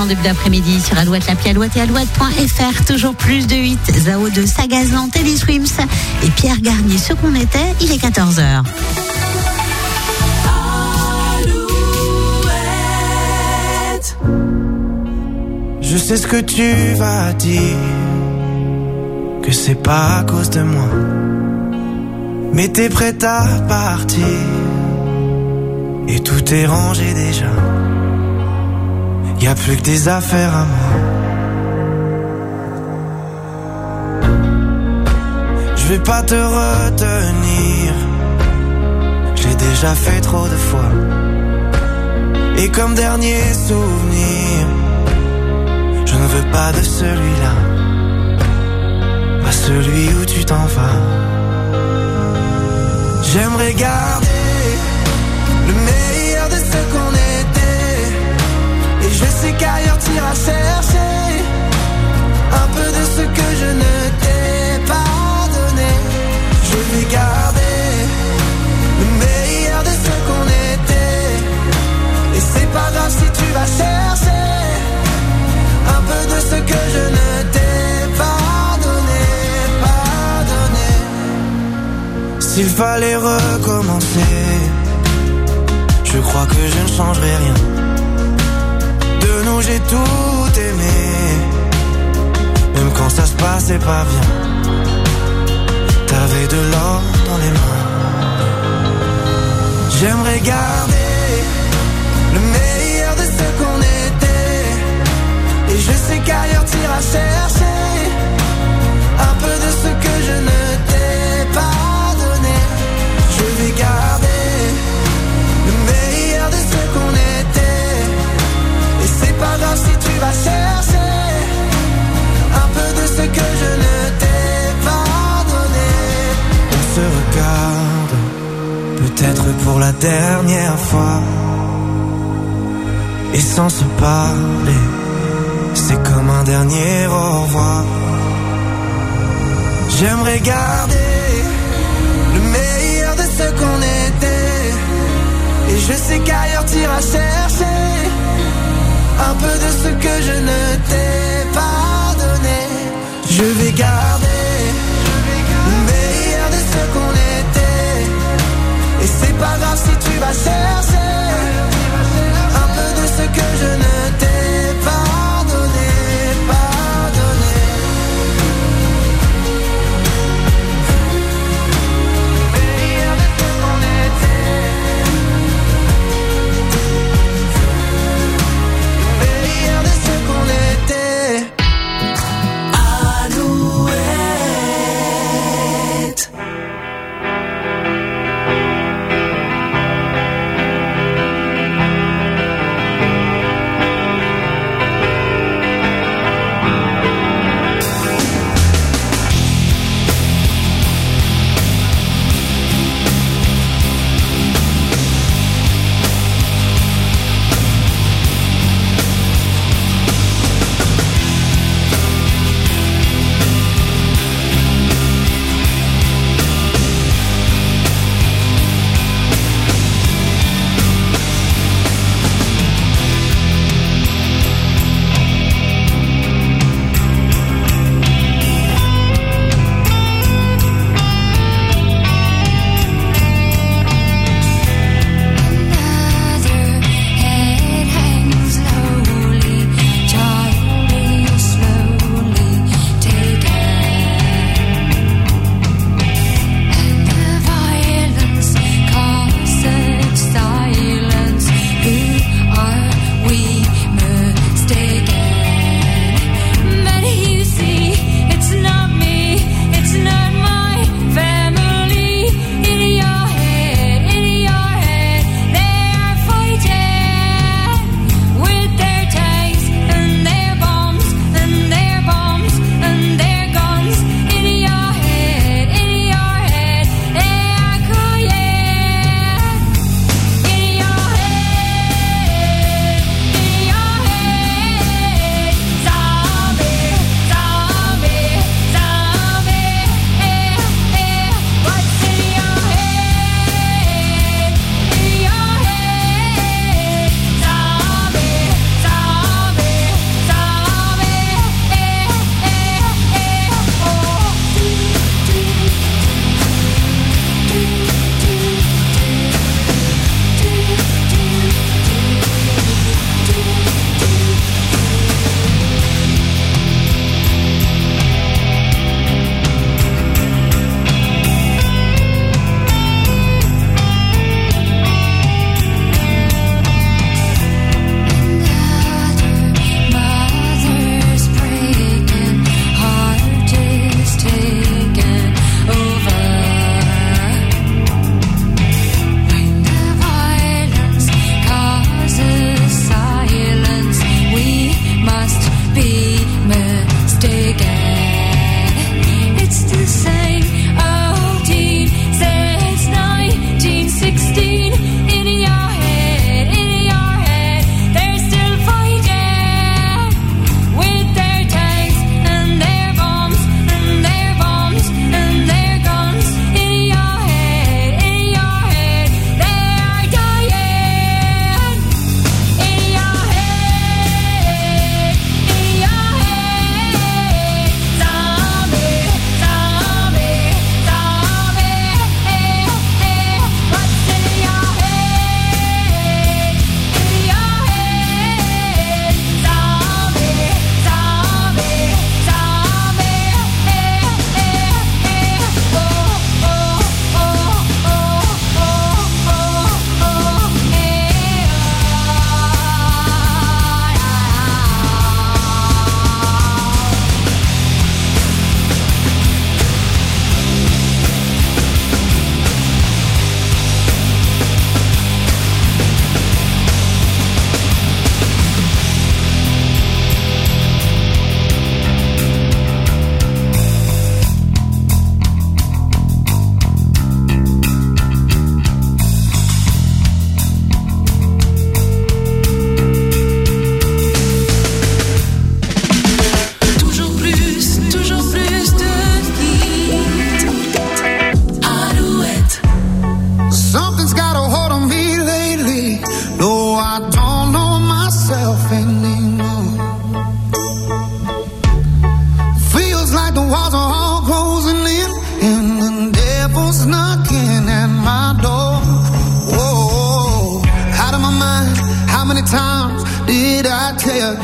en début d'après-midi sur Alouette, l'appli Alouette et alouette.fr. Toujours plus de 8. Zao de Sagazan, Teddy Swims et Pierre Garnier. Ce qu'on était, il est 14h. Je sais ce que tu vas dire, que c'est pas à cause de moi, mais t'es prête à partir et tout est rangé déjà. Y a plus que des affaires à moi. Je vais pas te retenir, j'ai déjà fait trop de fois. Et comme dernier souvenir, je ne veux pas de celui-là, pas celui où tu t'en vas. J'aimerais garder le meilleur de ce qu'on était, et je sais qu'ailleurs t'iras chercher un peu de ce que je ne t'ai pas donné. Je vais garder le meilleur de ce qu'on était, et c'est pas grave si tu vas chercher un peu de ce que je ne t'ai pas donné. S'il fallait recommencer, je crois que je ne changerai rien. De nous j'ai tout aimé, même quand ça se passait pas bien. T'avais de l'or dans les mains. J'aimerais garder le meilleur de ce qu'on était, et je sais qu'ailleurs t'iras chercher un peu de ce que je ne t'ai pas donné. Je vais garder le meilleur de ce qu'on était, et c'est pas grave si tu vas chercher un peu de ce que je ne t'ai pas donné. On se regarde, peut-être pour la dernière fois, et sans se parler, c'est comme un dernier au revoir. J'aimerais garder le meilleur de ce qu'on était, et je sais qu'ailleurs t'iras chercher un peu de ce que je ne t'ai pas donné. Je vais garder le meilleur de ce qu'on était, et c'est pas grave si tu vas chercher un peu de ce que je ne t'ai pas donné, pas donné. Meilleur de ce qu'on était, meilleur de ce qu'on était. Alouette.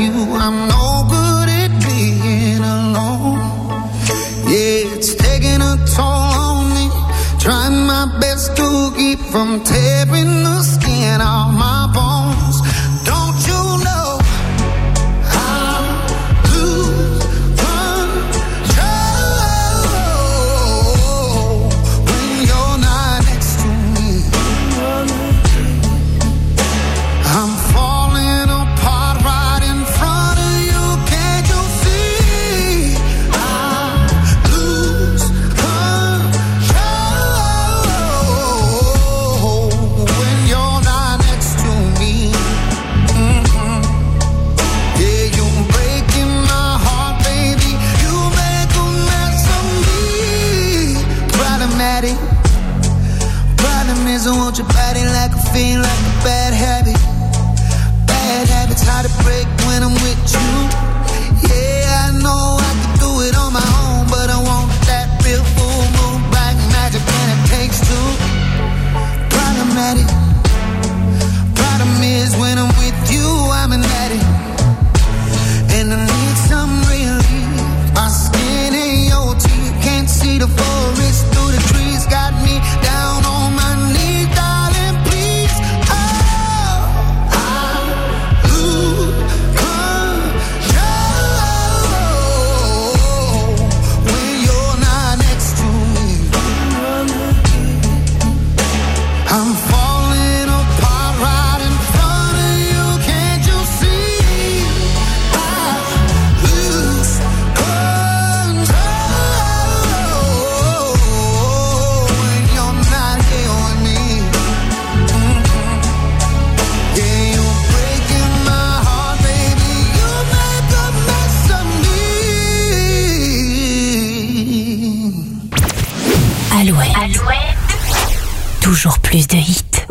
you. I'm no good at being alone. Yeah, it's taking a toll on me. Trying my best to keep from tearing the skin off my bones. Don't you know I lose control when you're not next to me? I'm falling apart right in front of you. Can't you see? I lose control when you're not next to me. Yeah, you're breaking my heart, baby. You make a mess of me. Problematic. Problem is I want your body like a fiend, like a bad habit. Bad habits hard to break when I'm with you. Yeah, I know I can do it on my own, but I want that real full moon, black magic, and it takes two. Problematic. Problem is when I'm with you, I'm an addict, and I need some relief. My skin ain't your teeth, can't see the forest through the trees. Got me down on my knees, darling, please. Oh, I lose control when you're not next to me. I'm falling apart right in front of you. Can't you see? I lose control when you're not here with me. Yeah, you're breaking my heart, baby. You make a mess of me. Alouette. Toujours plus de hits.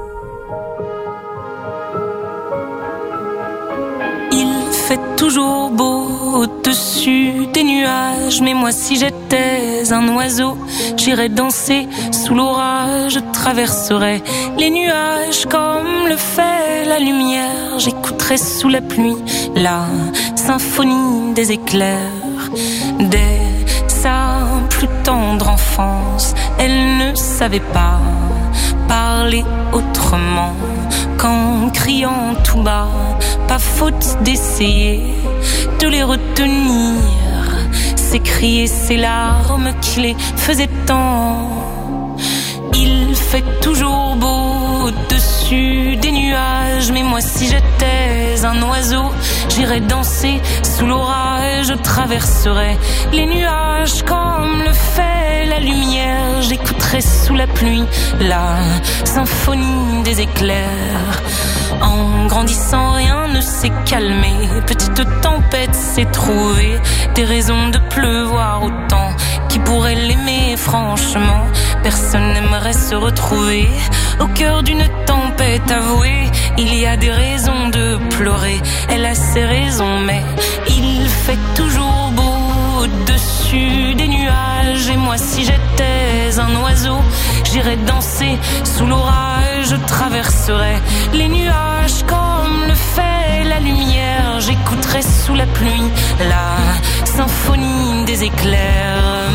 Il fait toujours beau au-dessus des nuages, mais moi si j'étais un oiseau, j'irais danser sous l'orage, je traverserais les nuages comme le fait la lumière, j'écouterais sous la pluie la symphonie des éclairs. Dès sa plus tendre enfance, elle ne savait pas parler autrement qu'en criant tout bas. Pas faute d'essayer de les retenir, ses cris et ses larmes qui les faisaient tant. Il fait toujours beau au-dessus des nuages, mais moi si j'étais un oiseau, j'irais danser sous l'orage, je traverserais les nuages comme le fait la lumière, j'écouterais sous la pluie la symphonie des éclairs. En grandissant, rien ne s'est calmé, petite tempête s'est trouvée, des raisons de pleuvoir autant. Qui pourrait l'aimer franchement? Personne n'aimerait se retrouver au cœur d'une tempête avouée. Il y a des raisons de pleurer, elle a ses raisons, mais il fait toujours beau au-dessus des nuages. Et moi si j'étais un oiseau, j'irais danser sous l'orage, je traverserais les nuages comme le fait la lumière, j'écouterais sous la pluie la symphonie des éclairs.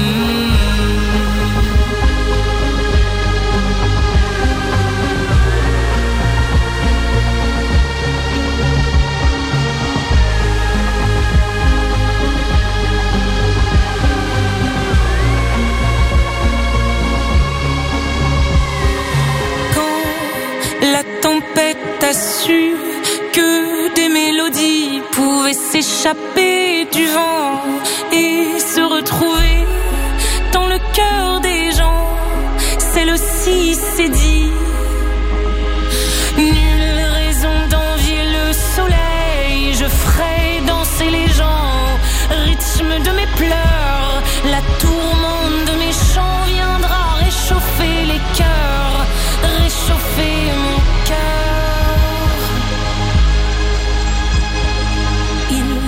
La tempête a su que des mélodies pouvaient s'échapper du vent et se retrouver dans le cœur des gens. Celle-ci s'est dit, nulle raison d'envier le soleil, je ferai danser les gens, rythme de mes pleurs, la tourmente de mes chants viendra réchauffer les cœurs, réchauffer mon cœur. Il fait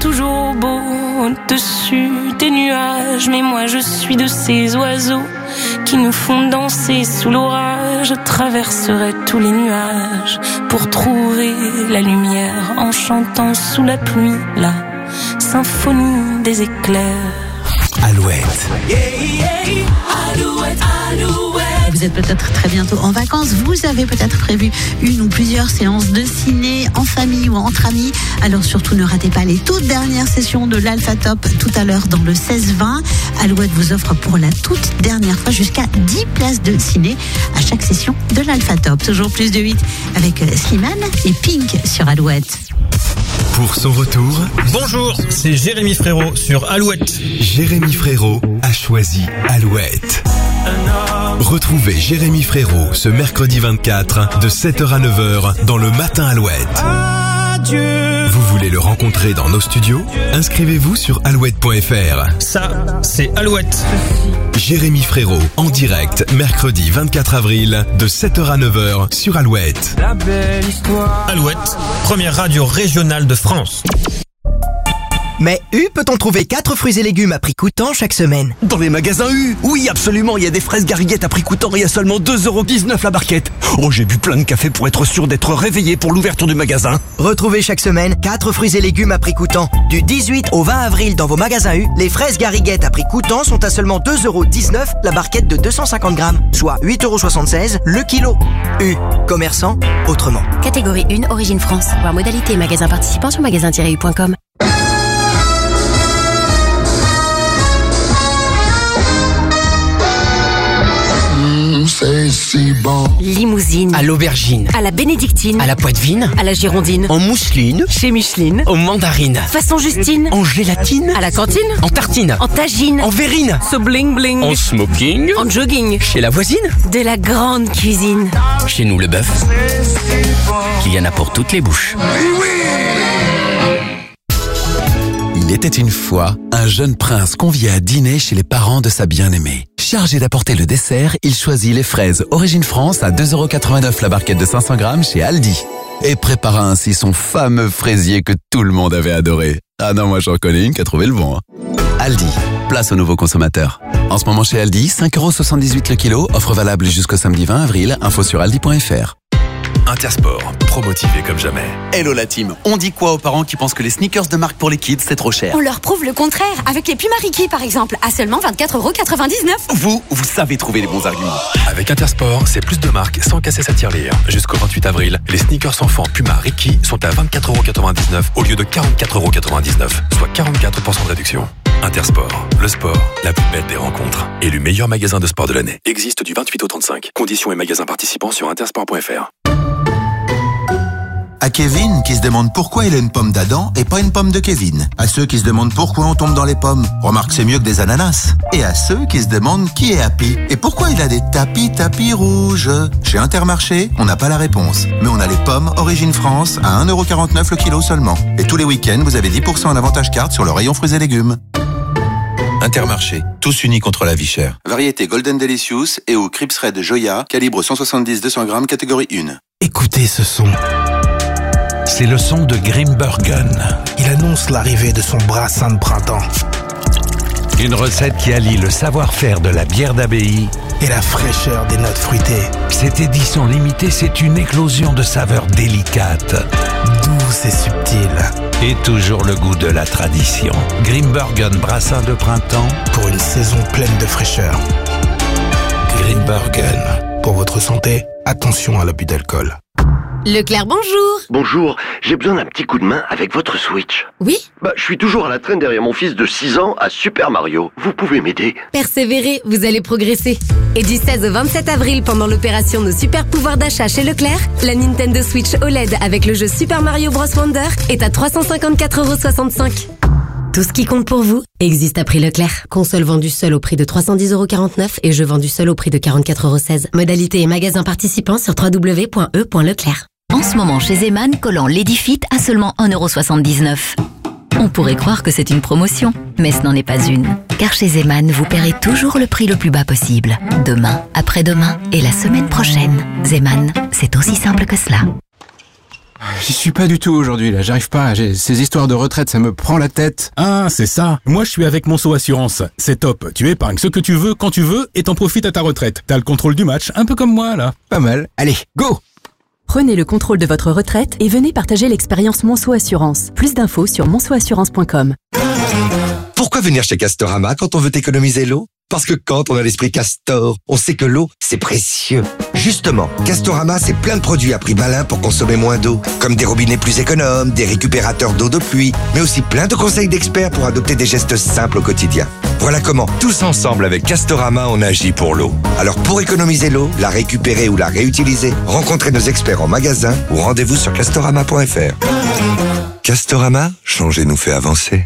toujours beau au-dessus des nuages, mais moi je suis de ces oiseaux qui nous font danser sous l'orage. Je traverserai tous les nuages pour trouver la lumière en chantant sous la pluie la symphonie des éclairs. Alouette. Yeah, yeah. Alouette, alouette. Vous êtes peut-être très bientôt en vacances. Vous avez peut-être prévu une ou plusieurs séances de ciné en famille ou entre amis. Alors surtout ne ratez pas les toutes dernières sessions de l'Alpha Top tout à l'heure dans le 16-20. Alouette vous offre pour la toute dernière fois jusqu'à 10 places de ciné à chaque session de l'Alpha Top. Toujours plus de 8 avec Slimane et Pink sur Alouette. Pour son retour, bonjour, c'est Jérémy Frérot sur Alouette. Jérémy Frérot a choisi Alouette. Retrouvez Jérémy Frérot ce mercredi 24 de 7h à 9h dans le Matin Alouette. Adieu. Vous voulez le rencontrer dans nos studios? Inscrivez-vous sur alouette.fr. Ça, c'est Alouette. Jérémy Frérot en direct mercredi 24 avril de 7h à 9h sur Alouette. La belle histoire. Alouette, première radio régionale de France. Mais U, peut-on trouver 4 fruits et légumes à prix coûtant chaque semaine? Dans les magasins U, oui absolument, il y a des fraises gariguettes à prix coûtant et à seulement 2,19€ la barquette. Oh, j'ai bu plein de café pour être sûr d'être réveillé pour l'ouverture du magasin. Retrouvez chaque semaine 4 fruits et légumes à prix coûtant. Du 18 au 20 avril dans vos magasins U, les fraises gariguettes à prix coûtant sont à seulement 2,19€ la barquette de 250 grammes, soit 8,76€ le kilo. U, commerçant autrement. Catégorie 1, Origine France. Voir modalité et magasin participant sur magasin-u.com. C'est si bon. Limousine. À l'aubergine. À la bénédictine. À la poitevine. À la girondine. En mousseline. Chez Micheline. En mandarine. Façon Justine. En gélatine. À la cantine. En tartine. En tagine. En verrine. So bling bling. En smoking. En jogging. Chez la voisine. De la grande cuisine. Chez nous le bœuf. Il y en a pour toutes les bouches. Il était une fois un jeune prince convié à dîner chez les parents de sa bien-aimée. Chargé d'apporter le dessert, il choisit les fraises Origine France à 2,89€ la barquette de 500 grammes chez Aldi. Et prépara ainsi son fameux fraisier que tout le monde avait adoré. Ah non, moi j'en connais une qui a trouvé le bon. Aldi, place aux nouveaux consommateurs. En ce moment chez Aldi, 5,78€ le kilo, offre valable jusqu'au samedi 20 avril, info sur aldi.fr. Intersport, promotivé comme jamais. Hello la team, on dit quoi aux parents qui pensent que les sneakers de marque pour les kids c'est trop cher? On leur prouve le contraire, avec les Puma Ricky par exemple, à seulement 24,99€. Vous savez trouver les bons arguments. Avec Intersport, c'est plus de marques sans casser sa tirelire. Jusqu'au 28 avril, les sneakers enfants Puma Ricky sont à 24,99€ au lieu de 44,99€, soit 44% de réduction. Intersport, le sport, la plus belle des rencontres. Élu meilleur magasin de sport de l'année. Existe du 28 au 35. Conditions et magasins participants sur intersport.fr. À Kevin, qui se demande pourquoi il a une pomme d'Adam et pas une pomme de Kevin. À ceux qui se demandent pourquoi on tombe dans les pommes. Remarque, c'est mieux que des ananas. Et à ceux qui se demandent qui est Happy et pourquoi il a des tapis rouges. Chez Intermarché, on n'a pas la réponse. Mais on a les pommes Origine France à 1,49€ le kilo seulement. Et tous les week-ends, vous avez 10% en avantage carte sur le rayon fruits et légumes. Intermarché, tous unis contre la vie chère. Variété Golden Delicious et au Crips Red Joya, calibre 170-200 grammes, catégorie 1. Écoutez ce son. C'est le son de Grimbergen. Il annonce l'arrivée de son brassin de printemps. Une recette qui allie le savoir-faire de la bière d'abbaye et la fraîcheur des notes fruitées. Cette édition limitée, c'est une éclosion de saveurs délicates, douces et subtiles. Et toujours le goût de la tradition. Grimbergen brassin de printemps pour une saison pleine de fraîcheur. Grimbergen. Pour votre santé, attention à l'abus d'alcool. Leclerc, bonjour. Bonjour, j'ai besoin d'un petit coup de main avec votre Switch. Oui? Je suis toujours à la traîne derrière mon fils de 6 ans à Super Mario. Vous pouvez m'aider? Persévérez, vous allez progresser. Et du 16 au 27 avril, pendant l'opération Nos Super Pouvoirs d'achat chez Leclerc, la Nintendo Switch OLED avec le jeu Super Mario Bros Wonder est à 354,65€. Tout ce qui compte pour vous existe à prix Leclerc. Console vendue seule au prix de 310,49€ et jeu vendu seul au prix de 44,16€. Modalité et magasin participants sur www.e.leclerc. En ce moment chez Zeman, collant Ladyfit à seulement 1,79€. On pourrait croire que c'est une promotion, mais ce n'en est pas une. Car chez Zeman, vous paierez toujours le prix le plus bas possible. Demain, après-demain et la semaine prochaine. Zeman, c'est aussi simple que cela. J'y suis pas du tout aujourd'hui, là. J'arrive pas. Ces histoires de retraite, ça me prend la tête. Ah, c'est ça. Moi, je suis avec Monceau Assurance. C'est top. Tu épargnes ce que tu veux, quand tu veux, et t'en profites à ta retraite. T'as le contrôle du match, un peu comme moi, là. Pas mal. Allez, go! Prenez le contrôle de votre retraite et venez partager l'expérience Monceau Assurance. Plus d'infos sur monceauassurance.com. Pourquoi venir chez Castorama quand on veut économiser l'eau? Parce que quand on a l'esprit Castor, on sait que l'eau, c'est précieux. Justement, Castorama, c'est plein de produits à prix malin pour consommer moins d'eau. Comme des robinets plus économes, des récupérateurs d'eau de pluie, mais aussi plein de conseils d'experts pour adopter des gestes simples au quotidien. Voilà comment, tous ensemble avec Castorama, on agit pour l'eau. Alors pour économiser l'eau, la récupérer ou la réutiliser, rencontrez nos experts en magasin ou rendez-vous sur castorama.fr. Castorama, changer nous fait avancer.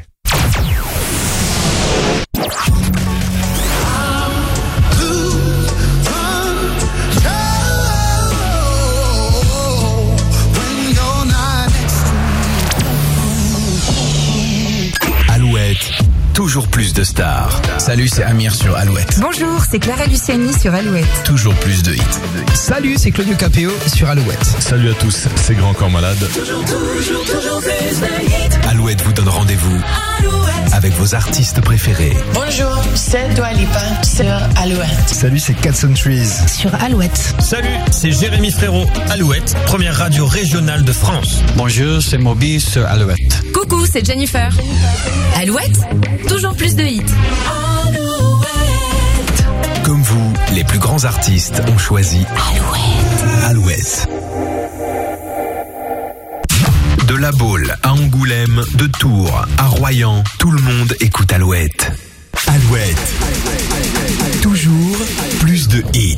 Toujours plus de stars. Salut, c'est Amir sur Alouette. Bonjour, c'est Clara Luciani sur Alouette. Toujours plus de hits. Salut, c'est Claudio Capéo sur Alouette. Salut à tous, c'est Grand Corps Malade. Toujours plus de hits. Alouette vous donne rendez-vous avec vos artistes préférés. Bonjour, c'est Dua Lipa sur Alouette. Salut, c'est Cats on Trees sur Alouette. Salut, c'est Jérémy Frérot, Alouette, première radio régionale de France. Bonjour, c'est Moby sur Alouette. Coucou, c'est Jennifer. Alouette, toujours plus de hits. Alouette. Comme vous, les plus grands artistes ont choisi Alouette. Alouette. De La Baule à Angoulême, de Tours à Royan, tout le monde écoute Alouette. Alouette. Toujours plus de hits.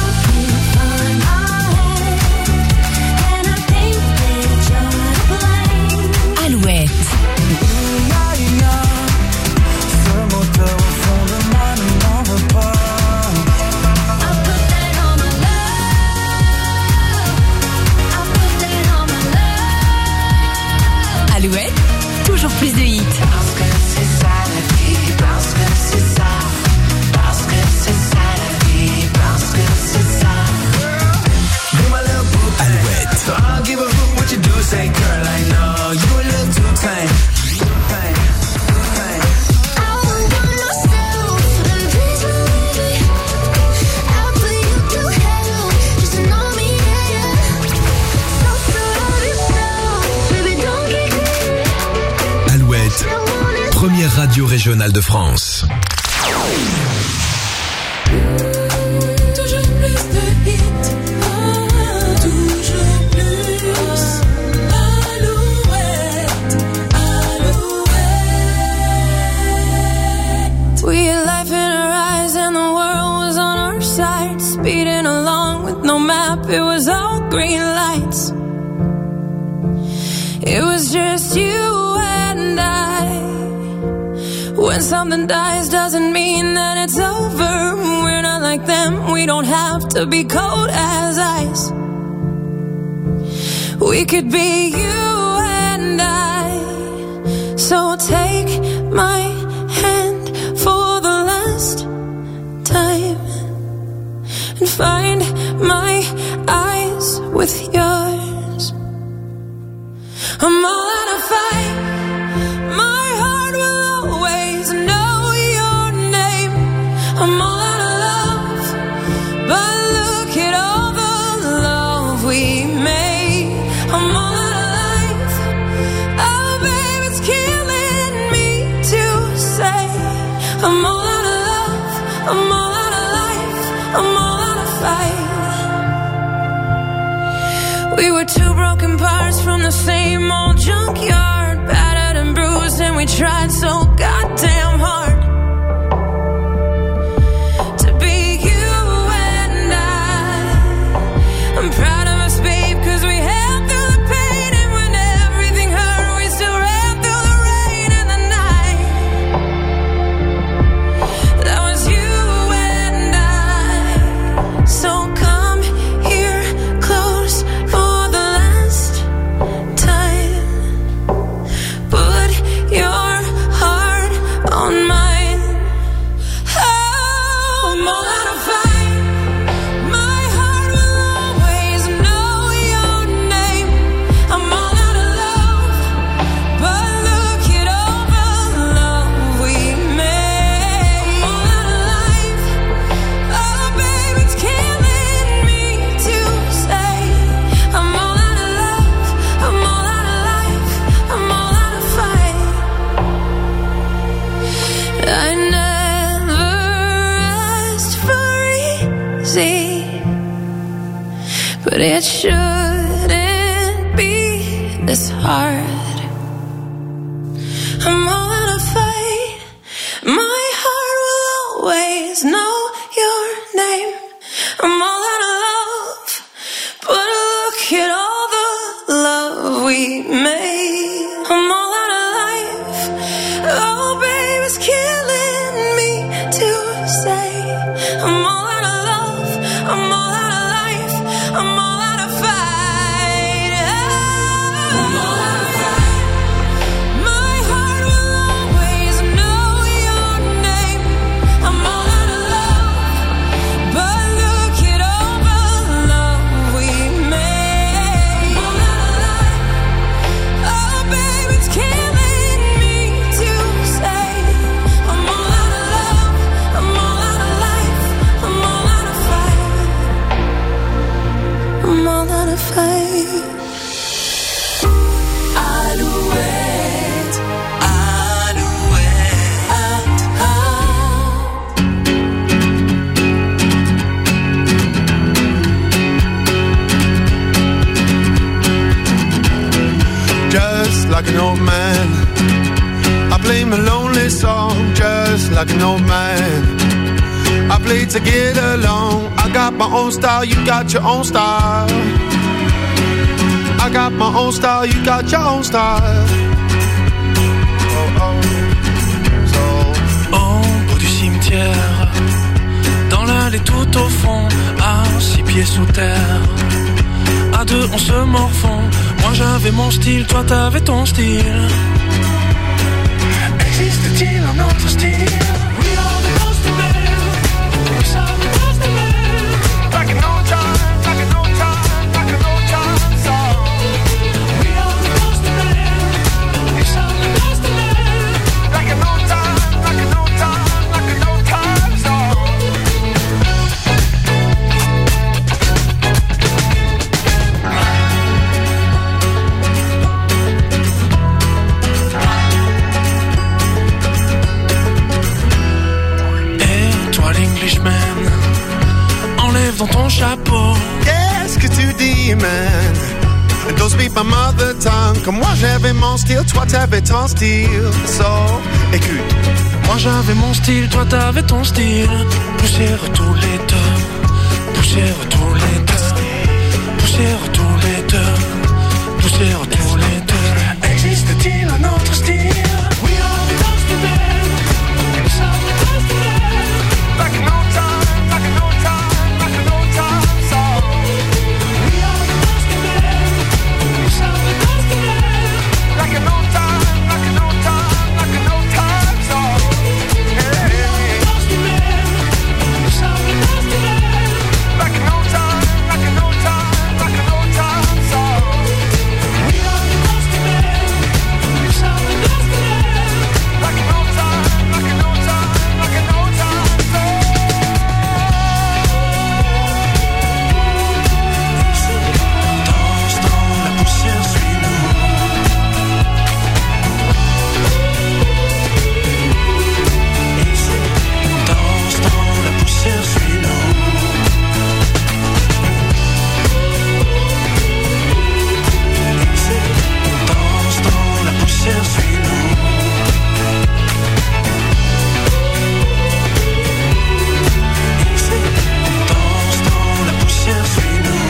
Alouette. Alouette, toujours plus de hits. Parce que c'est ça la vie, parce que c'est ça. Parce que c'est ça la vie, parce que c'est ça. Alouette. So I'll give a hoot what you do, say girl, I know you a little too tame. Première radio régionale de France. Toujours plus de hits. Toujours plus. Alouette. Alouette. We had life in our eyes and the world was on our side. Speeding along with no map, it was all green lights. It was just you and I. When something dies doesn't mean that it's over. We're not like them, we don't have to be cold as ice. We could be you and I. So take my hand for the last time and find my eyes with yours. I'm all out of fight. My heart will always know your name. I'm all out of love, but look at all the love we made. I'm all out of life. Oh, babe, it's killing me to say. I'm all out of love. I'm all out of life. I'm all out of fight. We were two broken parts from the same old junkyard, battered and bruised, and we tried so goddamn hard to be you and I. I'm proud of us, babe, 'cause we held through the pain, and when everything hurt, we still ran through the rain and the night. That was you and I. So come here close for the last time. Put your heart on but it shouldn't be this hard. I'm all out of fight. My heart will always know your name. I'm all out of love, but look at all the love we made. I'm all out of life. Oh, babe, it's killing me to say. I'm all out of love. I'm all out of life. I'm all out of fight. I'm all out of fight. My heart will always know your name. I'm all out of love, but look at all the love we made. I'm all out of life. Oh, babe, it's killing me to say. I'm all out of love. I'm all out of life. I'm all out of fight. I'm all out of fight. Alouette, Just like an old man, I play my lonely song. Just like an old man, I play to get along. I got my own style, you got your own style. I got my own style, you got your own style. Au bout du cimetière, dans l'allée tout au fond, à 6 pieds sous terre. À deux on se morfond. Moi j'avais mon style, toi t'avais ton style. Existe-t-il un autre style? We are the lost men. We are the lost men. Like an old time, like an old time, like an old time song. We are the lost men. We are the lost men. Like an old time, like an old time, like an old time song. Enlève dans ton chapeau. Qu'est-ce que tu dis, man? Don't speak my mother tongue. Comme moi j'avais mon style, toi t'avais ton style. So, écoute. Moi j'avais mon style, toi t'avais ton style. Poussière tous les deux. Poussière tous les deux. Poussière tous les deux. Poussière tous les deux. Existe-t-il un autre style? We are the lost men. We are the lost men. Like an old time, like an old time, like an old time song. We are the lost men. We are the lost men. Like an old time, like an old time, like an old time song. We are the lost men. We are the lost men. Like an old time, like an old time, like an old time song. We are the lost men. We are the lost men. Like an old time, like an old time, like an old time song. Danse dans la poussière, suis-nous. Danse dans la poussière, suis-nous. Danse dans la poussière, suis-nous. Danse dans la poussière, suis-nous.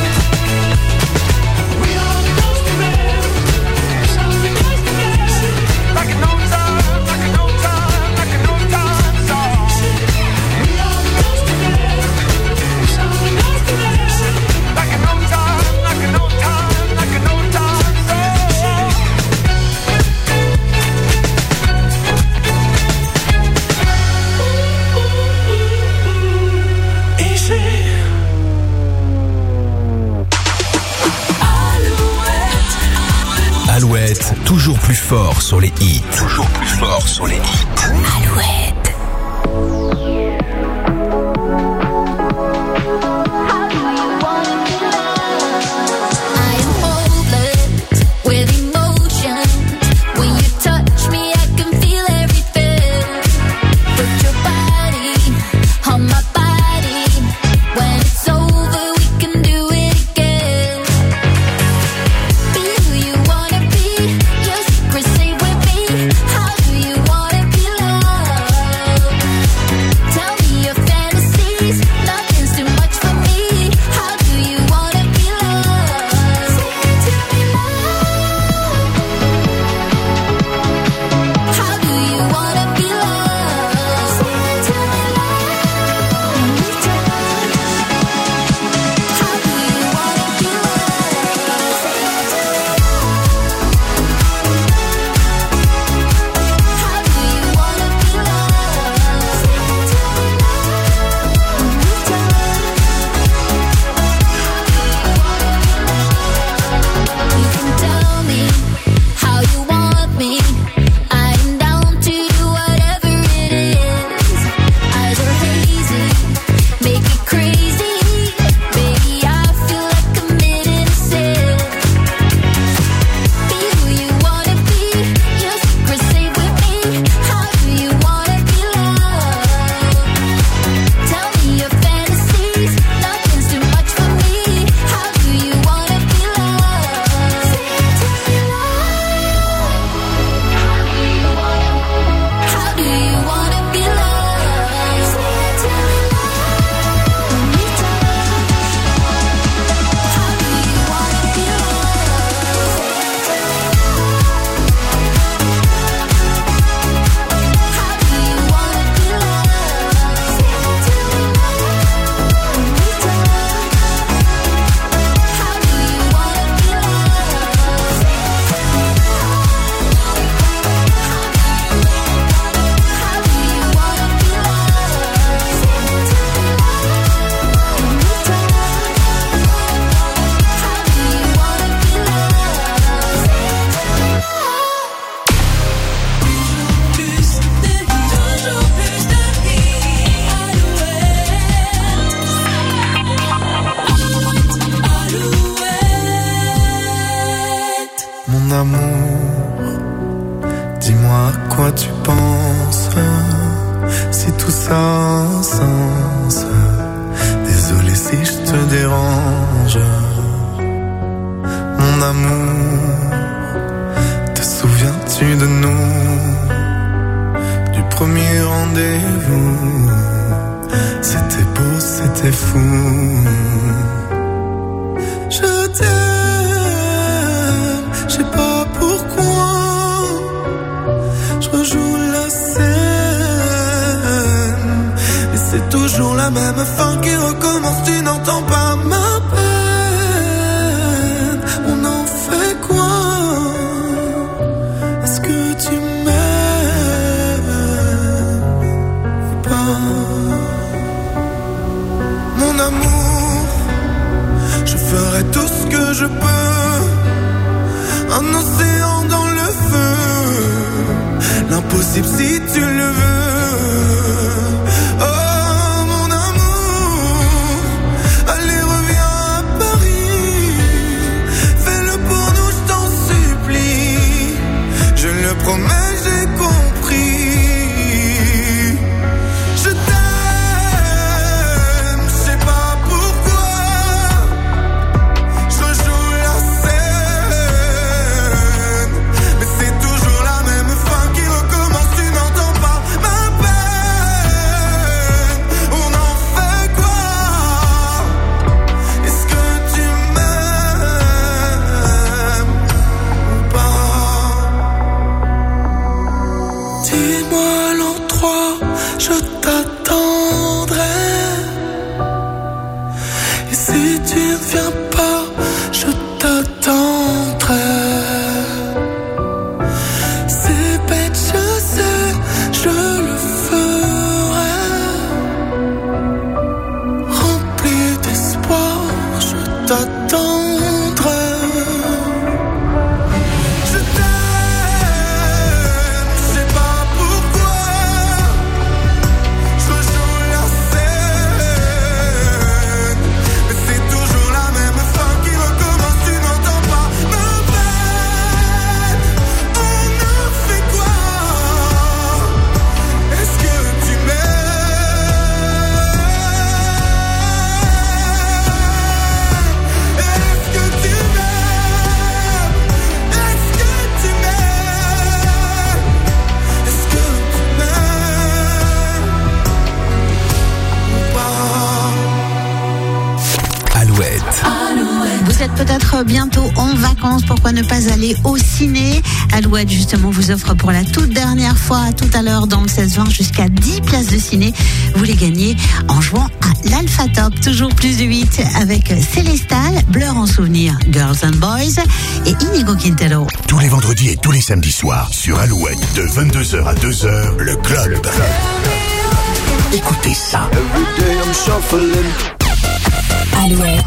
We are the lost men. We are the lost men. Like an old time, like an old time, like an old time song. We are the lost men. We are the lost men. Like an old time, like an old time, like an old time song. Ici. Alouette, toujours plus fort sur les hits. Toujours plus fort sur les hits. Alouette. with emotion. When you touch me, I can feel everything. Put your body on my body. When it's over, we can do it again. aucun sens. Désolé si je te dérange. Mon amour, te souviens-tu de nous? Du premier rendez-vous, c'était beau, c'était fou. Je t'aime, je sais pas pourquoi. Je rejoue la scène, mais c'est toujours la même fin qui recommence. Tu n'entends pas ma peine. On en fait quoi? Est-ce que tu m'aimes ou pas? Mon amour, je ferai tout ce que je peux. Un océan dans le feu, l'impossible si tu le veux. Oh mon amour, allez reviens à Paris. Fais-le pour nous, je t'en supplie. Je le promets, j'ai compris. Je t'aime, je sais pas pourquoi. Je rejoue la scène, mais c'est toujours la même fin qui recommence. Tu n'entends pas ma peine. On en fait quoi? Est-ce que tu m'aimes ou pas? Dis-moi l'endroit, je t'attendrai. Et si tu ne viens pas, je t'attendrai. C'est bête, je sais, je le ferai. Rempli d'espoir, je t'attendrai. Je t'aime, je sais pas pourquoi. Je rejoue la scène, mais c'est toujours la même fin qui recommence. Tu n'entends pas ma peine. On a fait quoi? Est-ce que tu m'aimes? Est-ce que tu m'aimes? Est-ce que tu m'aimes? Est-ce que tu m'aimes ou pas? Alouette. Vous êtes peut-être bientôt en vacances, pourquoi ne pas aller au ciné? Alouette justement vous offre pour la toute dernière fois tout à l'heure dans le 16-20 jusqu'à 10 places de ciné. Vous les gagnez en jouant à l'Alpha Top, toujours plus de 8 avec Célestal, Blur en souvenir, Girls and Boys et Inigo Quintero. Tous les vendredis et tous les samedis soirs sur Alouette de 22h à 2h, le club. Écoutez ça. Alouette.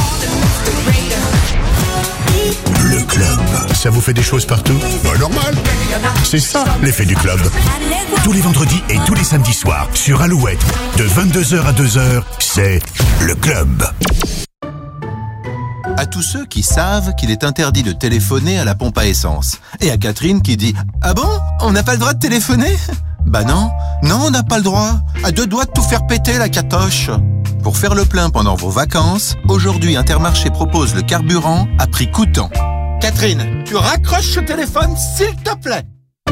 Le club. Ça vous fait des choses partout? Bah, normal. C'est ça, l'effet du club. Tous les vendredis et tous les samedis soirs sur Alouette de 22h à 2h, c'est le club. À tous ceux qui savent qu'il est interdit de téléphoner à la pompe à essence. Et à Catherine qui dit « Ah bon? On n'a pas le droit de téléphoner ?» Bah non, on n'a pas le droit. À deux doigts de tout faire péter la catoche. Pour faire le plein pendant vos vacances, aujourd'hui Intermarché propose le carburant à prix coûtant. Catherine, tu raccroches ce téléphone s'il te plaît.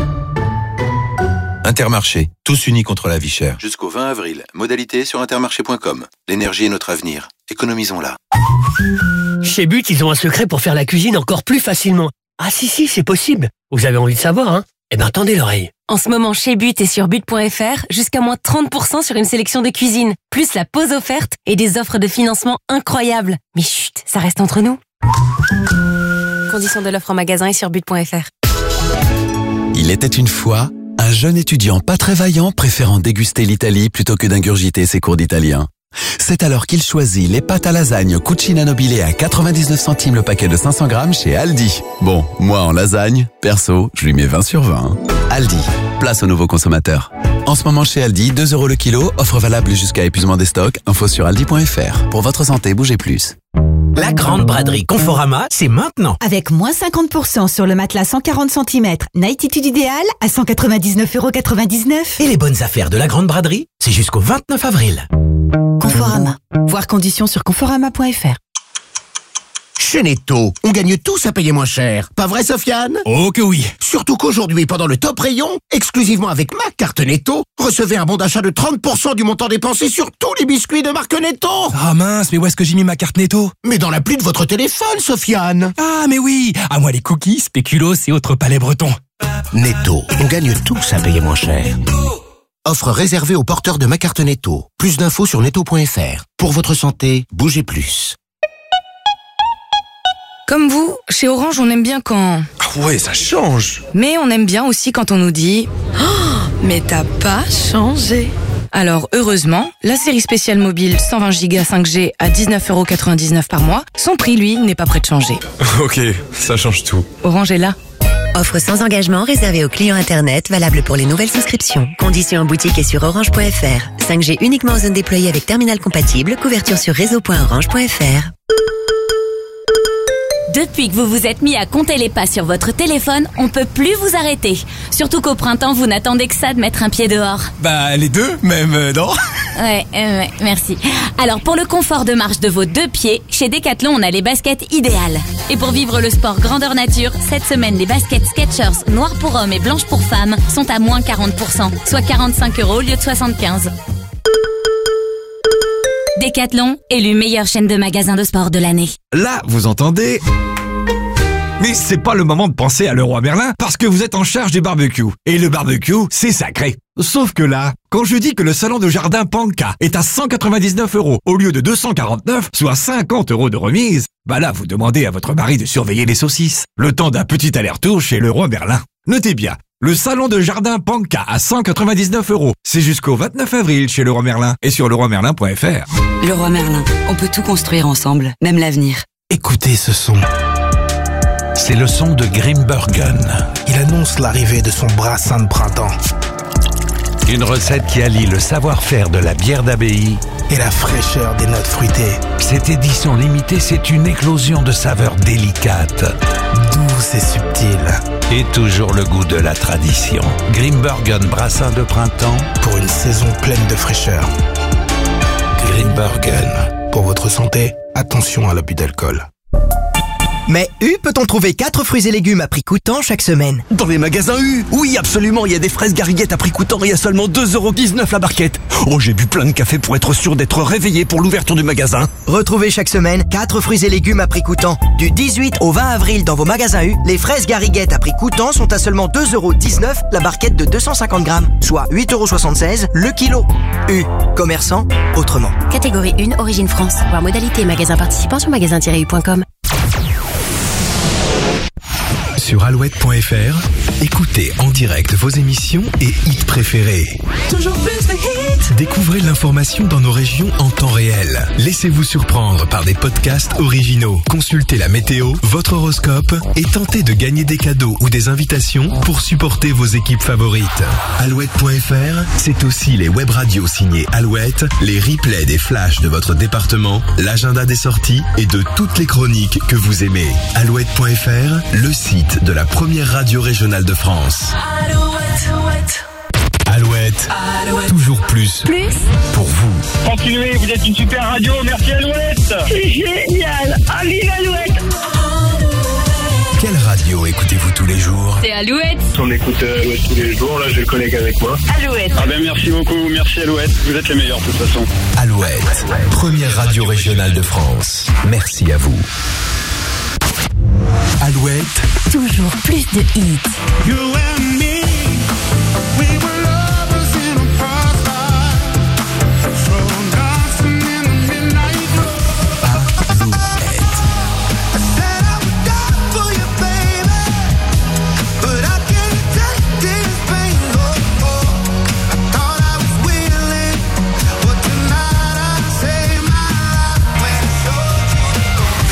Intermarché, tous unis contre la vie chère. Jusqu'au 20 avril, modalité sur intermarché.com. L'énergie est notre avenir. Économisons-la. Chez But, ils ont un secret pour faire la cuisine encore plus facilement. Ah si, c'est possible. Vous avez envie de savoir, hein? Eh ben, tendez l'oreille. En ce moment, chez But et sur but.fr, jusqu'à moins 30% sur une sélection de cuisine, plus la pause offerte et des offres de financement incroyables. Mais chut, ça reste entre nous. Conditions de l'offre en magasin et sur but.fr. Il était une fois un jeune étudiant pas très vaillant préférant déguster l'Italie plutôt que d'ingurgiter ses cours d'italien. C'est alors qu'il choisit les pâtes à lasagne Cucina Nobile à 99 centimes le paquet de 500 grammes chez Aldi. Bon, moi en lasagne, perso, je lui mets 20 sur 20. Aldi, place aux nouveaux consommateurs. En ce moment chez Aldi, 2 € le kilo, offre valable jusqu'à épuisement des stocks, info sur aldi.fr. Pour votre santé, bougez plus. La grande braderie Conforama, c'est maintenant. Avec moins 50% sur le matelas 140 cm, Nightitude idéal à 199,99 €. Et les bonnes affaires de la grande braderie, c'est jusqu'au 29 avril. Conforama. Voir conditions sur conforama.fr. Chez Netto, on gagne tous à payer moins cher. Pas vrai, Sofiane? Oh que oui. Surtout qu'aujourd'hui, pendant le top rayon, exclusivement avec ma carte Netto, recevez un bon d'achat de 30% du montant dépensé sur tous les biscuits de marque Netto. Ah mince, mais où est-ce que j'ai mis ma carte Netto? Mais dans l'appli de votre téléphone, Sofiane. Ah mais oui. À moi les cookies, spéculoos et autres palais bretons. Netto, on gagne tous à payer moins cher. Offre réservée aux porteurs de ma carte Netto. Plus d'infos sur netto.fr. Pour votre santé, bougez plus. Comme vous, chez Orange, on aime bien quand... Ah ouais, ça change. Mais on aime bien aussi quand on nous dit « Oh, mais t'as pas changé !» Alors, heureusement, la série spéciale mobile 120 Go 5G à 19,99 € par mois, son prix, lui, n'est pas prêt de changer. Ok, ça change tout. Orange est là. Offre sans engagement réservée aux clients Internet, valable pour les nouvelles souscriptions. Conditions en boutique et sur orange.fr. 5G uniquement en zone déployée avec terminal compatible, couverture sur réseau.orange.fr. Depuis que vous vous êtes mis à compter les pas sur votre téléphone, on peut plus vous arrêter. Surtout qu'au printemps, vous n'attendez que ça de mettre un pied dehors. Bah les deux, même, non? Ouais, merci. Alors pour le confort de marche de vos deux pieds, chez Decathlon, on a les baskets idéales. Et pour vivre le sport grandeur nature, cette semaine, les baskets Skechers noires pour hommes et blanches pour femmes sont à moins 40%, soit 45 € au lieu de 75. Decathlon, élu meilleure chaîne de magasins de sport de l'année. Là, vous entendez? Mais c'est pas le moment de penser à Leroy Merlin parce que vous êtes en charge du barbecue. Et le barbecue, c'est sacré. Sauf que là, quand je dis que le salon de jardin Panka est à 199 € au lieu de 249, soit 50 € de remise, bah là, vous demandez à votre mari de surveiller les saucisses. Le temps d'un petit aller-retour chez Leroy Merlin. Notez bien, le salon de jardin Panka à 199 €. C'est jusqu'au 29 avril chez Leroy Merlin et sur leroymerlin.fr. Leroy Merlin, on peut tout construire ensemble, même l'avenir. Écoutez ce son. C'est le son de Grimbergen. Il annonce l'arrivée de son brassin de printemps. Une recette qui allie le savoir-faire de la bière d'abbaye et la fraîcheur des notes fruitées. Cette édition limitée, c'est une éclosion de saveurs délicates, douces et subtiles. Et toujours le goût de la tradition. Grimbergen brassin de printemps pour une saison pleine de fraîcheur. Grimbergen. Pour votre santé, attention à l'abus d'alcool. Mais U peut-on trouver 4 fruits et légumes à prix coûtant chaque semaine? Dans les magasins U, oui absolument, il y a des fraises gariguettes à prix coûtant et à seulement 2,19 € la barquette. Oh, j'ai bu plein de café pour être sûr d'être réveillé pour l'ouverture du magasin. Retrouvez chaque semaine 4 fruits et légumes à prix coûtant. Du 18 au 20 avril dans vos magasins U, les fraises gariguettes à prix coûtant sont à seulement 2,19 € la barquette de 250 grammes, soit 8,76 € le kilo. U, commerçant autrement. Catégorie 1, origine France. Voir modalité magasin participant sur magasin-u.com. Sur alouette.fr, écoutez en direct vos émissions et hits préférés. Toujours plus de hits. Découvrez l'information dans nos régions en temps réel. Laissez-vous surprendre par des podcasts originaux. Consultez la météo, votre horoscope et tentez de gagner des cadeaux ou des invitations pour supporter vos équipes favorites. Alouette.fr, c'est aussi les web radios signées Alouette, les replays des flashs de votre département, l'agenda des sorties et de toutes les chroniques que vous aimez. Alouette.fr, le site de la première radio régionale de France. Alouette. Toujours plus. Pour vous. Continuez, vous êtes une super radio, merci Alouette. C'est génial, vive Alouette. Quelle radio écoutez-vous tous les jours? C'est Alouette. On écoute Alouette tous les jours, là j'ai le collègue avec moi. Alouette. Ah ben merci beaucoup, merci Alouette, vous êtes les meilleurs de toute façon. Alouette, première radio régionale de France. Merci à vous. Alouette. Toujours plus de hits. You and me, we were lovers in a crossfire. So dancing in the midnight road. I said I would die for you, baby, but I can't take this pain. Oh, oh. I thought I was willing, but tonight I saved my life when I showed you the door.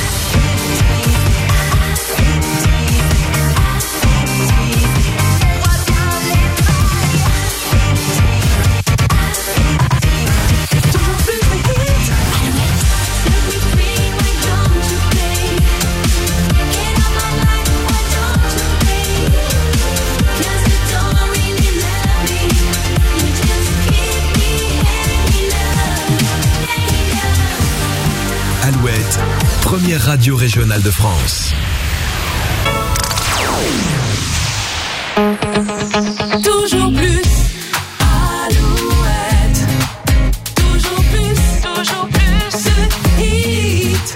première radio régionale de France. Toujours plus. Alouette. Toujours plus hit.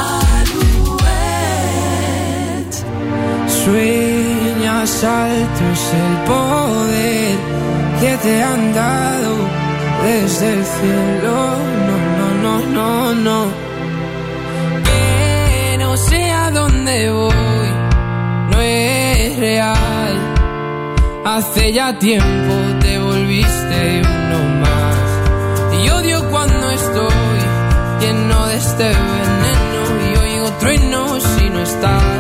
Alouette. Sueñas alto es el poder que te han dado desde el cielo. No. Que no sé a dónde voy, no es real. Hace ya tiempo te volviste uno más. Y odio cuando estoy lleno de este veneno y oigo truenos si no estás.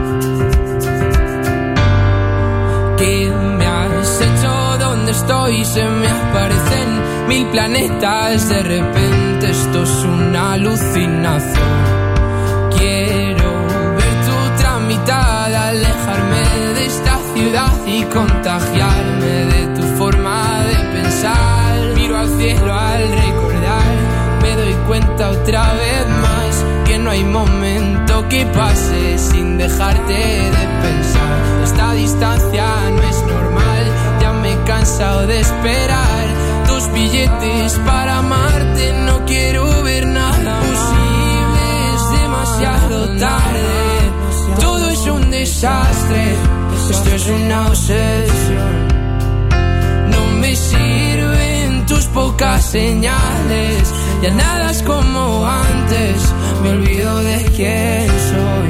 ¿Qué me has hecho? ¿Dónde estoy? Se me aparecen 1000 planetas. De repente esto es una alucinación. Quiero ver tu tramitada, alejarme de esta ciudad y contagiarme de tu forma de pensar. Miro al cielo al recordar, me doy cuenta otra vez más que no hay momento que pase sin dejarte de pensar. Esta distancia no es normal, ya me he cansado de esperar tus billetes para amarte. No quiero ver nada posible, es demasiado tarde. Todo es un desastre, esto es una obsesión. No me sirven tus pocas señales, ya nada es como antes, me olvido de quién soy.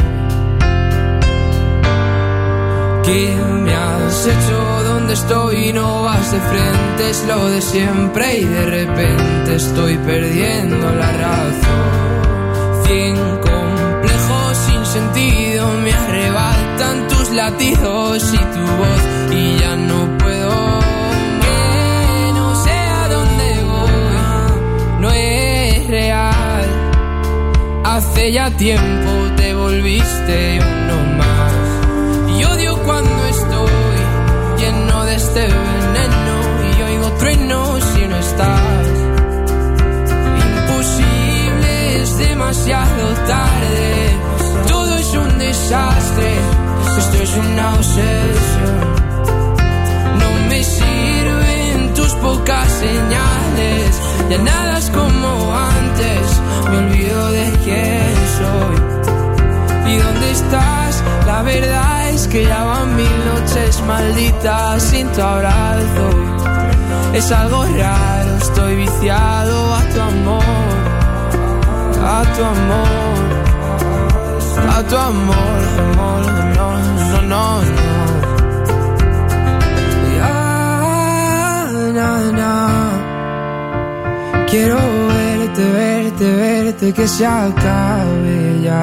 ¿Qué me has hecho? ¿Dónde estoy? No vas de frente, es lo de siempre y de repente estoy perdiendo la razón. 100 complejos sin sentido me arrebatan tus latidos y tu voz y ya no puedo. Que no sé a dónde voy, no es real. Hace ya tiempo te volviste uno más. Y odio cuando estoy lleno de este veneno y oigo truenos si no estás. Imposible, es demasiado tarde. Todo es un desastre, esto es una obsesión. No me sirven tus pocas señales, ya nada es como antes, me olvido de quién soy. ¿Y dónde estás? La verdad es que ya van 1000 noches malditas sin tu abrazo. Es algo raro, estoy viciado a tu amor, a tu amor, a tu amor, amor, no. Ya, quiero verte, que se acabe ya.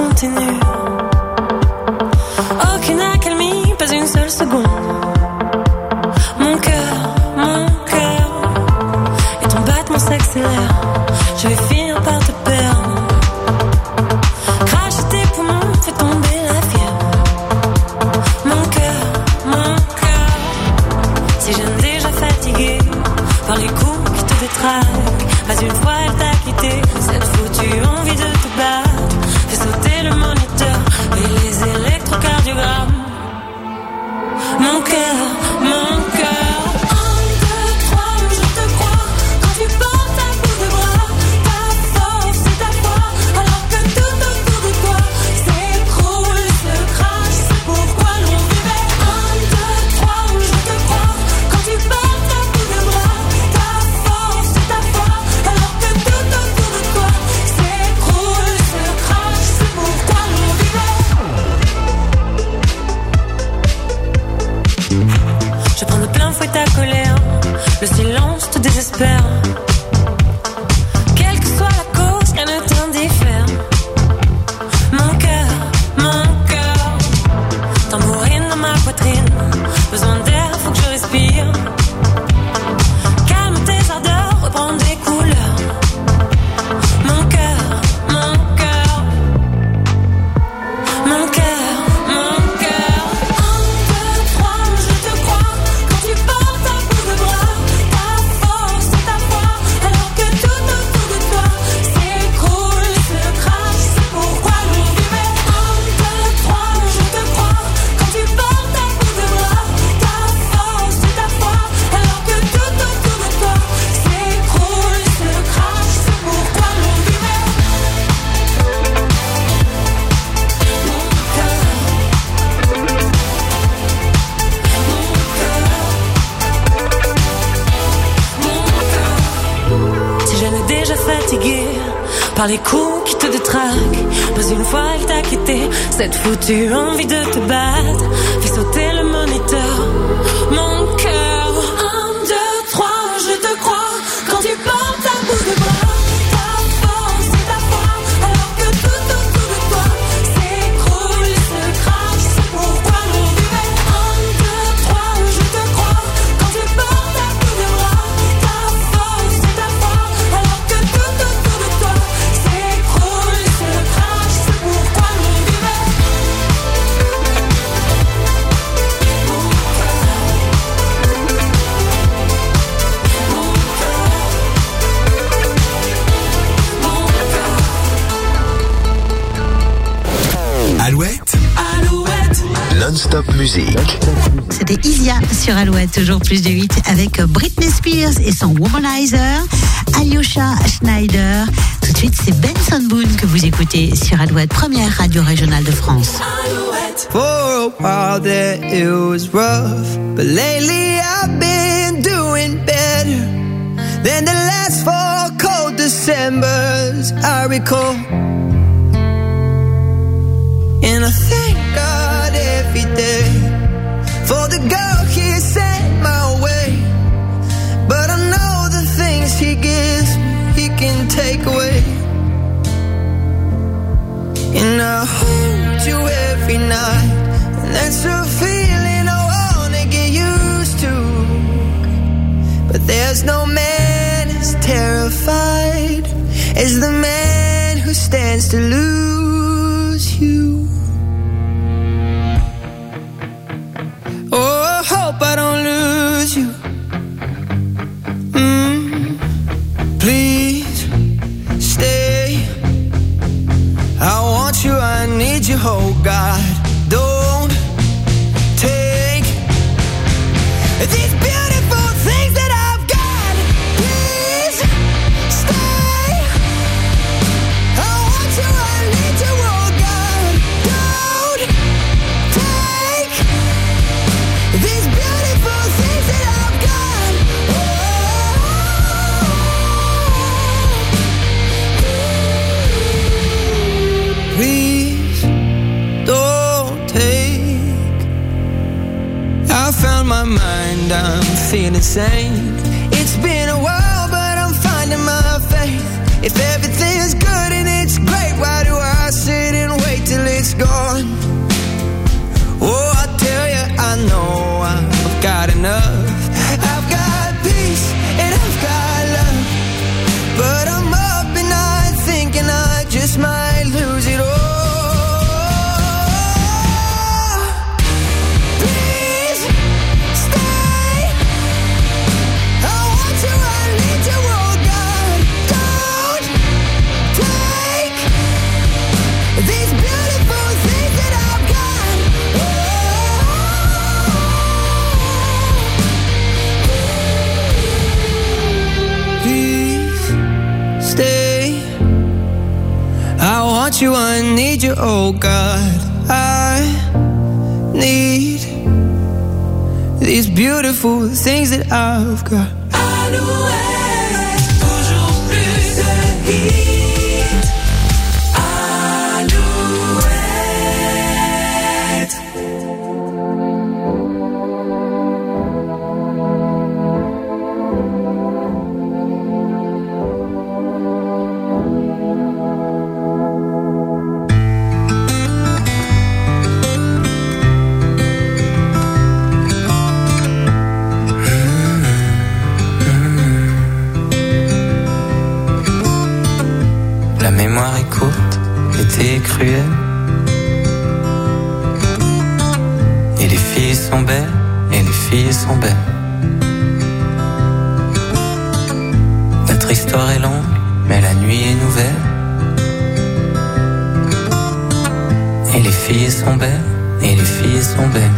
continue. Aucune accalmie, pas une seule seconde. Mon cœur, et ton battement s'accélère. Je vais finir par te perdre. Cracher tes poumons, fais tomber la fièvre. Mon cœur, si je ne déjà fatigué par les coups qui te détraquent. Pas une fois elle t'a quitté, cette foutue envie de te battre. Fais sauter le moniteur et les électrocardiogrammes. Mon cœur. 1, 2, 3, je te crois. Quand tu portes à bout de bras, ta force et ta foi. Alors que tout autour de toi s'écroule, se crache. C'est pourquoi l'on vivait. 1, 2, 3, je te crois. Quand tu portes à bout de bras, ta force et ta foi. Alors que tout autour de toi s'écroule, se crache. C'est pourquoi l'on vivait. Je prends de plein fouet ta colère, le silence te désespère. Quelle que soit la cause, rien ne t'indiffère. Mon cœur, tambourine dans ma poitrine. Besoin d'air, faut que je respire. Calme tes ardeurs, reprends des couleurs. Mon cœur, mon cœur. 1, 2, 3, je te crois. Quand tu portes à bout de bras, ta force et ta foi. Alors que tout autour de toi s'écroule, se crache. C'est pourquoi l'on vivait. 1, 2, 3, je te crois. Quand tu portes à bout de bras, ta force et ta foi. Alors que tout autour de toi s'écroule, se crache. C'est pourquoi l'on vivait. Si je n'ai déjà fatigué par les coups qui te détraquent, pas une fois elle t'a quitté, cette foutue envie de te battre, fais sauter le moniteur. Mon cœur, 1, 2, 3, je te crois. Quand tu portes à bout de bras, ta force et ta foi. Alors que tout autour de toi s'écroule, se crache. C'est pourquoi l'on vivait. 1, 2, 3, je te crois. Quand tu portes à bout de bras, ta force et ta foi. Alors que tout autour de toi s'écroule, se crache. C'est pourquoi l'on vivait. Alouette, Non-stop musique. C'était Isia sur Alouette, toujours plus de 8 avec Britney Spears et son Womanizer, Alyosha Schneider. Tout de suite, c'est Benson Boone que vous écoutez sur Alouette, première radio régionale de France. For a while there it was rough, but lately I've been doing better than the last 4 cold Decembers I recall. And I thank God every day for the girl He sent my way. But I know the things He gives me, He can take away. And I hold you every night, and that's a feeling I wanna get used to. But there's no man as terrified as the man who stands to lose you. Oh, I hope I don't lose you. Please stay. I want you, I need you, oh God. Don't take these beautiful things that I've got. Please stay. I want you, I need you, oh God. Don't take these beautiful things that I've got. Please don't take. I found my mind, I'm feeling sane. It's been a while, but I'm finding my faith. If everything's good and it's great, why do I sit and wait want you, I need you, oh God. I need these beautiful things that I've got. Alouette, toujours plus de hits. Alouette. La mémoire est courte, l'été est cruel. Et les filles sont belles, et les filles sont belles. Notre histoire est longue, mais la nuit est nouvelle. Et les filles sont belles, et les filles sont belles.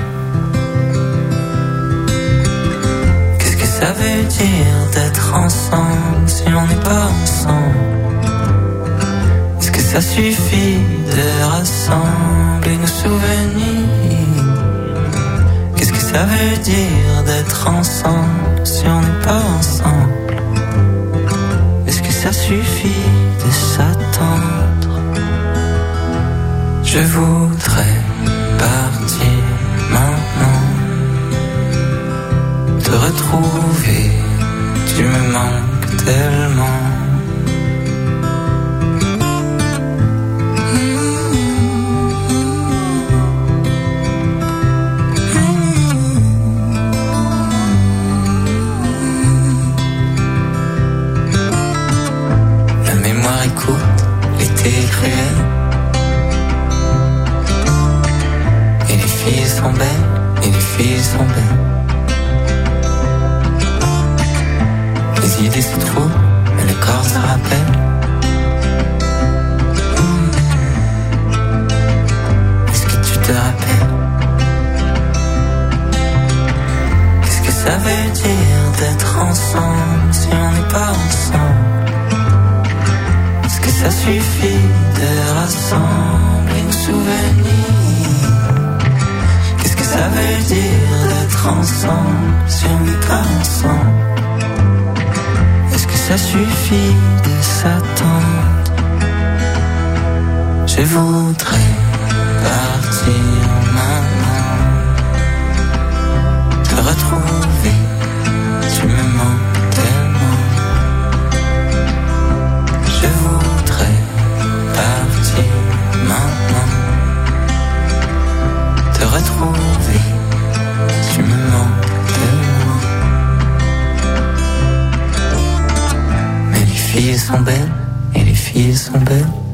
Qu'est-ce que ça veut dire d'être ensemble si on n'est pas ensemble? Est-ce que ça suffit de rassembler nos souvenirs? Qu'est-ce que ça veut dire d'être ensemble si on n'est pas ensemble? Est-ce que ça suffit de s'attendre? Je voudrais partir maintenant, te retrouver, tu me manques tellement. La mémoire est courte, l'été est cruel. Et les filles sont belles, et les filles sont belles. Les idées se trouvent, mais le corps se rappelle. Est-ce que tu te rappelles? Qu'est-ce que ça veut dire d'être ensemble si on n'est pas ensemble? Est-ce que ça suffit de rassembler nos souvenirs? Qu'est-ce que ça veut dire d'être ensemble si on n'est pas ensemble? Est-ce que ça suffit de s'attendre? Je voudrais partir maintenant, te retrouver, tu me manques tellement. Je voudrais partir maintenant, te retrouver, tu me manques tellement. Mais les filles sont belles, et les filles sont belles.